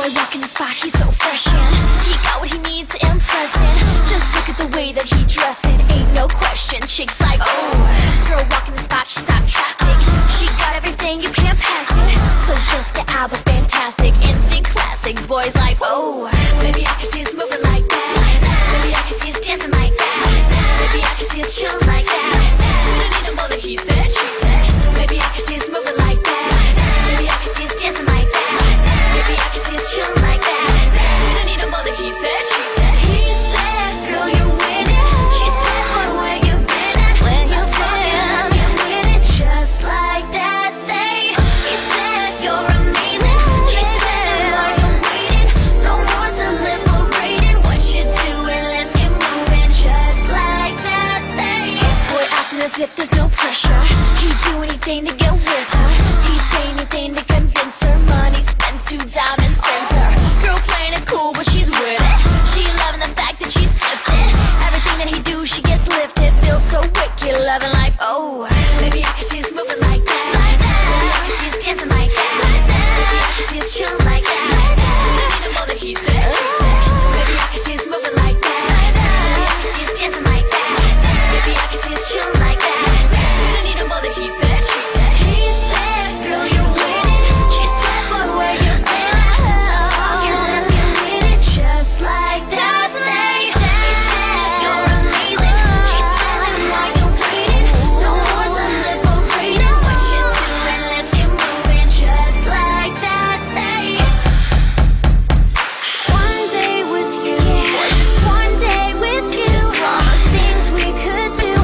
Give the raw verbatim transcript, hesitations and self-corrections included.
boy rocking the spot, he's so fresh and he got what he needs to impress and just look at the way that he dressing. Ain't no question, chicks like, oh, girl rocking the spot, she stopped traffic. She got everything, you can't pass it. So just get out, but fantastic, instant classic. Boys like, whoa, baby I can see us moving like that. Baby I can see us dancing like that. Baby I can see us chilling like that. We don't need no more than he said, she said. Baby I can see us moving like that. Baby I can see us dancing like that. Baby I can see us chilling like that. We don't need no more than he said, she said. He said, girl you're winning. She said, but where you been at? Where you been? Let's get with it just like that. They, he said you're amazing. She said, why you waiting? No more deliberating. What you doing? Let's get moving just like that. They, boy acting as if there's no pressure. He'd do anything to get with her. He'd say anything to convince her. Money spent to diamond center. Girl playing it cool, but she's with it. She loving the fact that she's gifted. Everything that he do, she gets lifted. Feels so wicked, loving like, oh, baby I can see us moving like that. Baby I can see us dancing like that. Baby I can see us chilling.